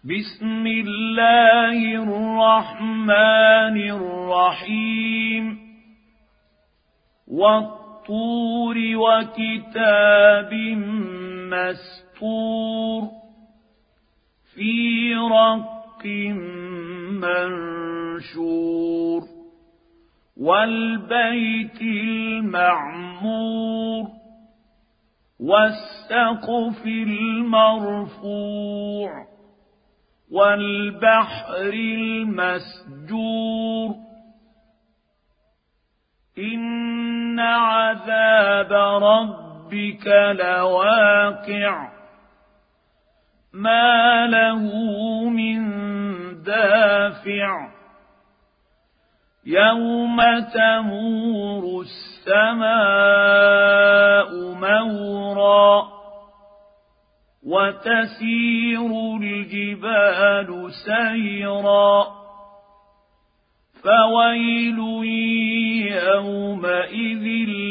بسم الله الرحمن الرحيم والطور وكتاب مسطور في رق منشور والبيت المعمور والسقف المرفوع والبحر المسجور إن عذاب ربك لواقع ما له من دافع يوم تمور السماء مورا وتسير الجبال سيرا فويل يومئذ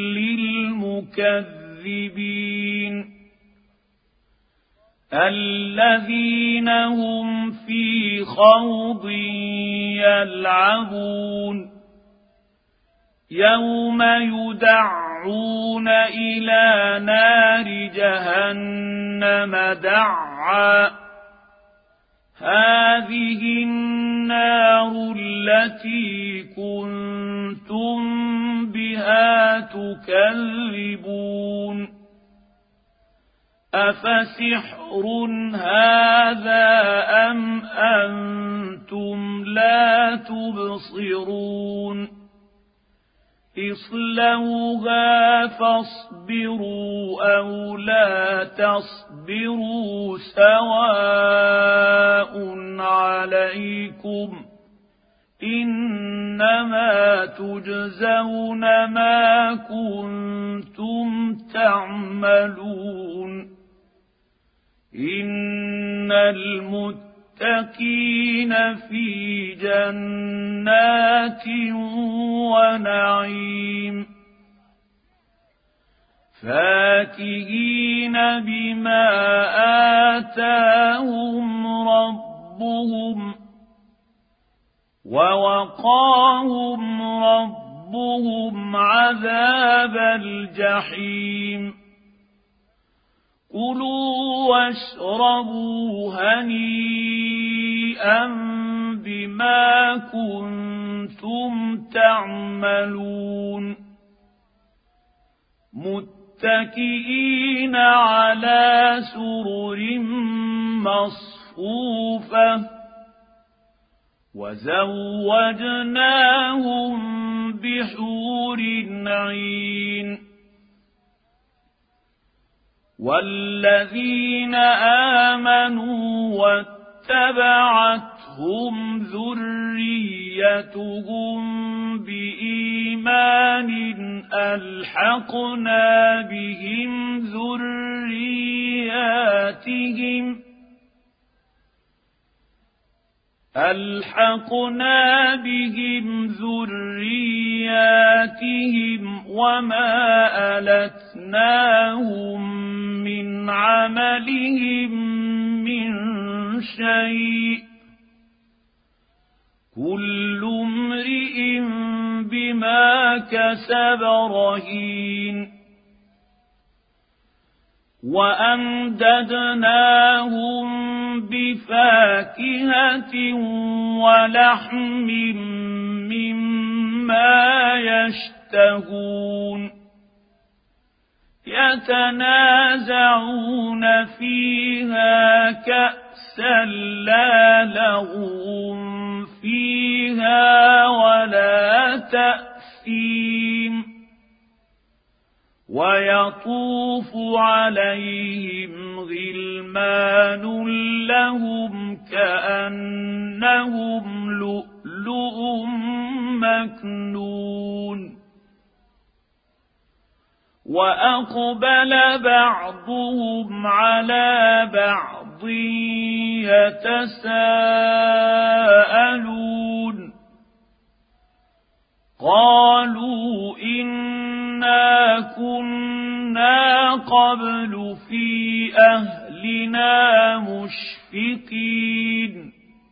للمكذبين الذين هم في خوض يلعبون يوم يدعون إلى نار جهنم دعا هذه النار التي كنتم بها تكذبون أفسحر هذا أم أنتم لا تبصرون اصلوها فاصبروا أو لا تصبروا سواء عليكم إنما تجزون ما كنتم تعملون إن المتقين في جنات ونعيم فاكهين بما آتاهم ربهم ووقاهم ربهم عذاب الجحيم كلوا واشربوا هنيئا بما كنتم تعملون متكئين على سرر مصفوفة وزوجناهم بحور عين والذين آمنوا واتبعتهم ذريتهم بإيمان ألحقنا بهم ذرياتهم وما ألتناهم من عملهم من شيء كل امرئ بما كسب رهين وأمددناهم بفاكهة ولحم مما يشتهون يتنازعون فيها كأسا لا لغو فيها ولا تأثيم ويطوف عليهم غلمان لهم كأنهم لؤلؤ مكنون وأقبل بعضهم على بعض يتساءلون قالوا إنا كنا قبل في أهلنا مشفقين مشفقين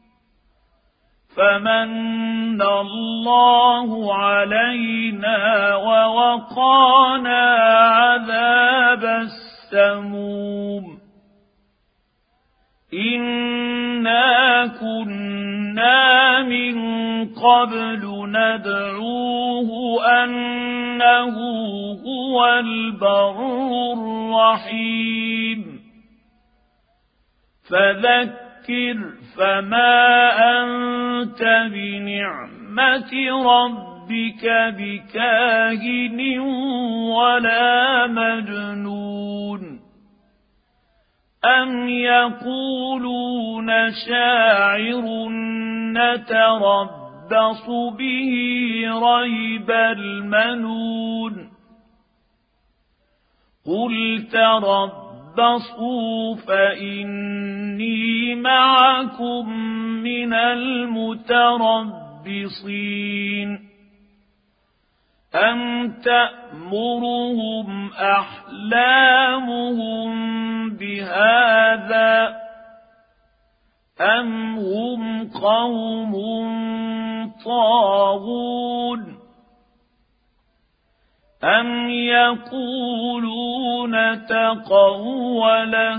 فمن الله علينا ووقانا عذاب السموم إنا كنا من قبل ندعوه أنه هو البر الرحيم فذكر فما أنت بنعمة ربك بكاهن ولا مجنون أم يقولون شاعر نتربص به ريب المنون قل تربصوا فإني معكم من المتربصين أم تأمرهم أحلامهم بهذا أم هم قوم طاغون أم يقولون تقوله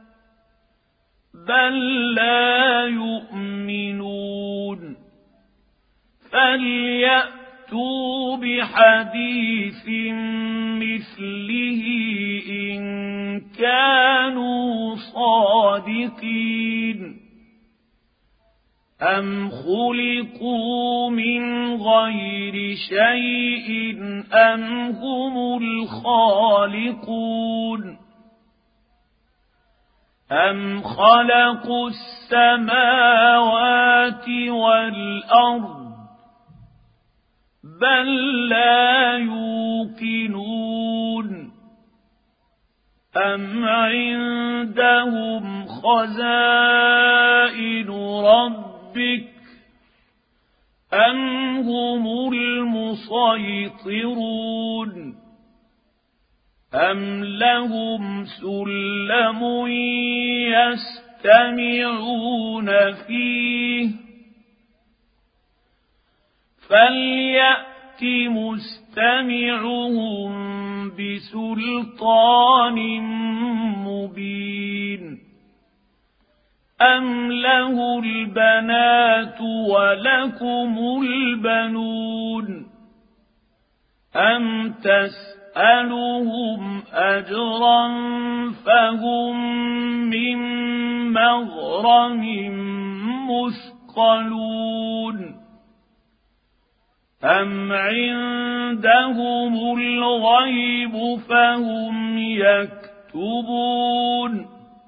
بل لا يؤمنون فليأتوا بحديث مثله إن كانوا صادقين أم خلقوا من غير شيء أم هم الخالقون أم خلقوا السماوات والأرض بل لا يوقنون أم عندهم خزائن ربك أم هم المسيطرون أم لهم سلم يستمعون فيه فليأت مستمعهم بسلطان مبين أم له البنات ولكم البنون أم تسألهم أجرا فهم من مغرم مثقلون أم عندهم الغيب فهم يكتبون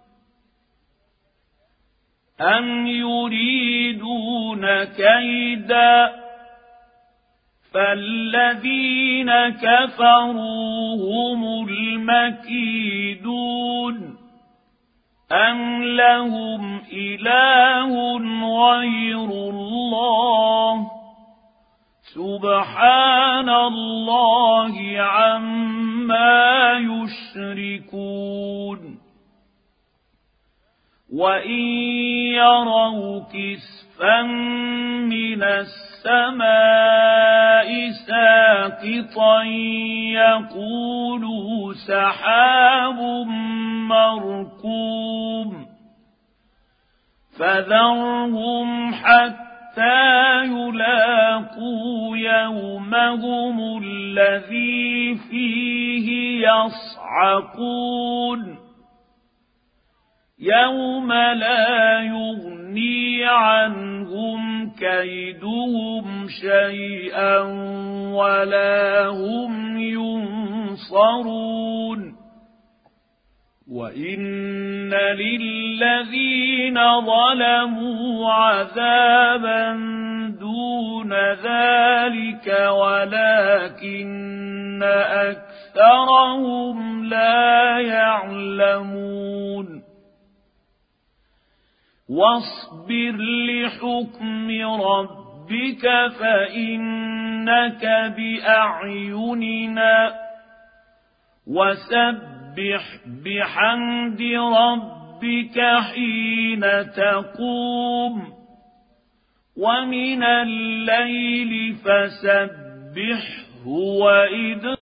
أم يريدون كيدا فالذين كفروا هم المكيدون أم لهم إله غير الله سبحان الله عما يشركون وإن يروا كسفا من السماء ساقطا يقولوا سحاب مركوم فذرهم حتى يلاقوا يومهم الذي فيه يصعقون يوم لا يغني عنهم كيدهم شيئا ولا هم ينصرون وإن للذين ظلموا عذابا دون ذلك ولكن أكثرهم لا يعلمون واصبر لحكم ربك فإنك بأعيننا وسبح بحمد ربك ربك حين تقوم ومن الليل فسبحه وإدبار